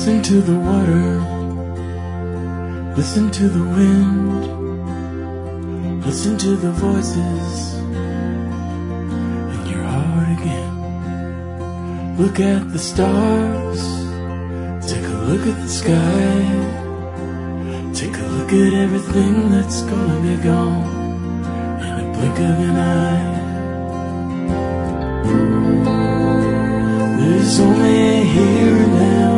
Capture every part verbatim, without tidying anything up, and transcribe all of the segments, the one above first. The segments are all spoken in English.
Listen to the water, listen to the wind, listen to the voices in your heart again. Look at the stars, take a look at the sky, take a look at everything that's gonna be gone in a blink of an eye. There's only a here and now,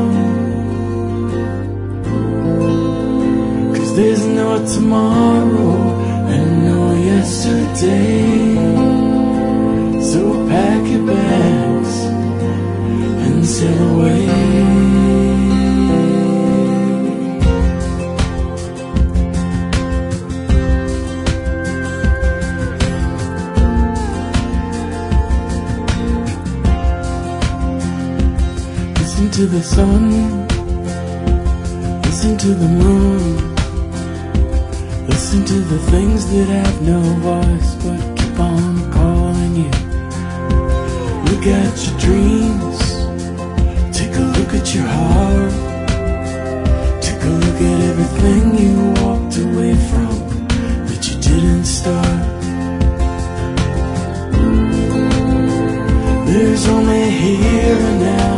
'cause there's no tomorrow and no yesterday. So pack your bags and sail away. Listen to the sun, listen to the moon, listen to the things that have no voice but keep on calling you. Look at your dreams, take a look at your heart, take a look at everything you walked away from that you didn't start. There's only here and now,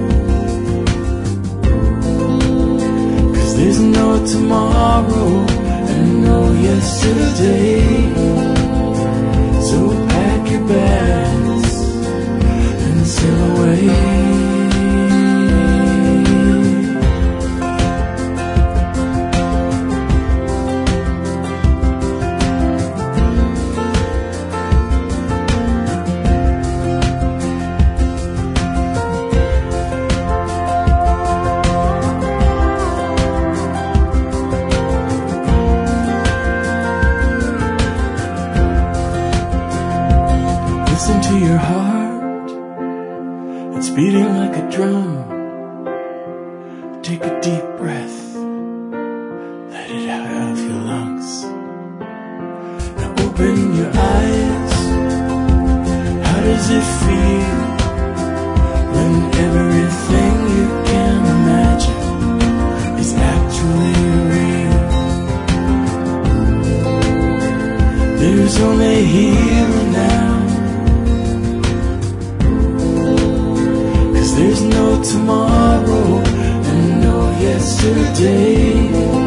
there's no tomorrow and no yesterday. So pack your bags and sail away. Listen to your heart, it's beating like a drum. Take a deep breath, let it out of your lungs. Now open your eyes, how does it feel when everything you can imagine is actually real? There's only here and now, there's no tomorrow and no yesterday.